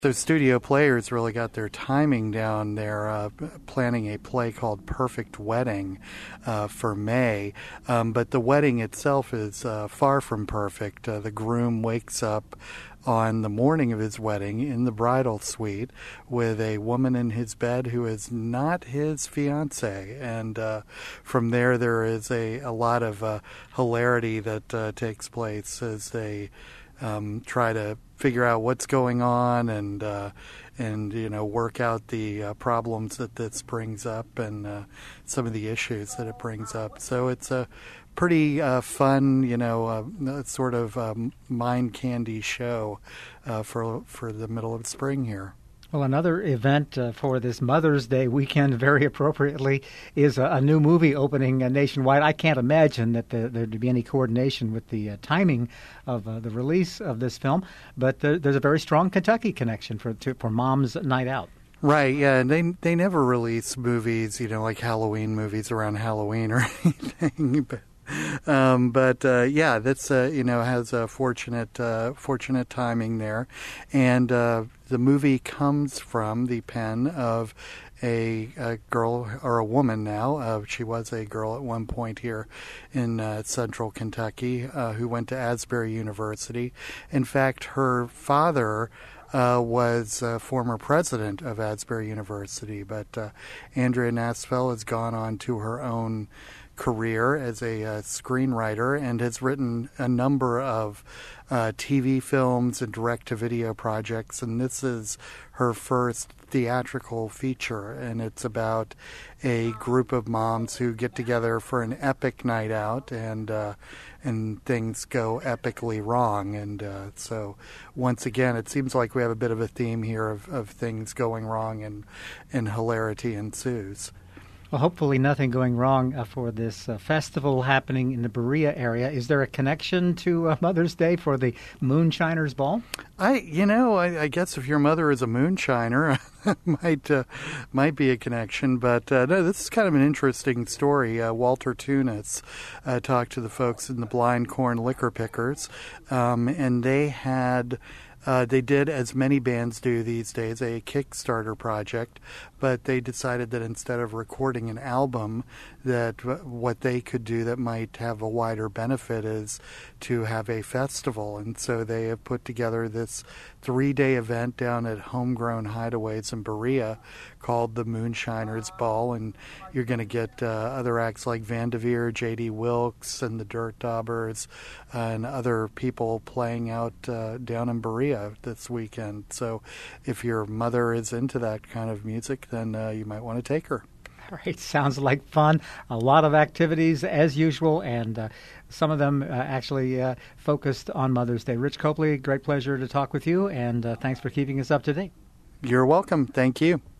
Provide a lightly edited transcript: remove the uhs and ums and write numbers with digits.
So Studio Players really got their timing down. They're planning a play called Perfect Wedding for May, but the wedding itself is far from perfect. The groom wakes up on the morning of his wedding in the bridal suite with a woman in his bed who is not his fiancée. And from there is a lot of hilarity that takes place as they try to figure out what's going on and work out the problems that this brings up and some of the issues that it brings up. So it's a pretty fun, sort of mind candy show for the middle of spring here. Well, another event for this Mother's Day weekend, very appropriately, is a new movie opening nationwide. I can't imagine that there'd be any coordination with the timing of the release of this film, but there's a very strong Kentucky connection for Mom's Night Out. Right, yeah, and they never release movies, like Halloween movies around Halloween or anything, but yeah, that's has a fortunate timing there, and the movie comes from the pen of a girl, or a woman now. She was a girl at one point here in central Kentucky who went to Asbury University. In fact, her father was former president of Asbury University, but Andrea Nasfell has gone on to her own career as a screenwriter and has written a number of TV films and direct-to-video projects, and this is her first theatrical feature, and it's about a group of moms who get together for an epic night out, and things go epically wrong. And so once again, it seems like we have a bit of a theme here of things going wrong, and hilarity ensues. Well, hopefully nothing going wrong for this festival happening in the Berea area. Is there a connection to Mother's Day for the Moonshiners Ball? I guess if your mother is a moonshiner, might be a connection. But no, this is kind of an interesting story. Walter Tunis talked to the folks in the Blind Corn Liquor Pickers, and they had... they did, as many bands do these days, a Kickstarter project, but they decided that instead of recording an album, that what they could do that might have a wider benefit is to have a festival. And so they have put together this 3-day event down at Homegrown Hideaways in Berea called the Moonshiners Ball, and you're going to get other acts like Vanderveer, J.D. Wilkes, and the Dirt Daubers, and other people playing out down in Berea this weekend. So if your mother is into that kind of music, then you might want to take her. All right, sounds like fun. A lot of activities as usual, and some of them actually focused on Mother's Day. Rich Copley, great pleasure to talk with you, and thanks for keeping us up to date. You're welcome. Thank you.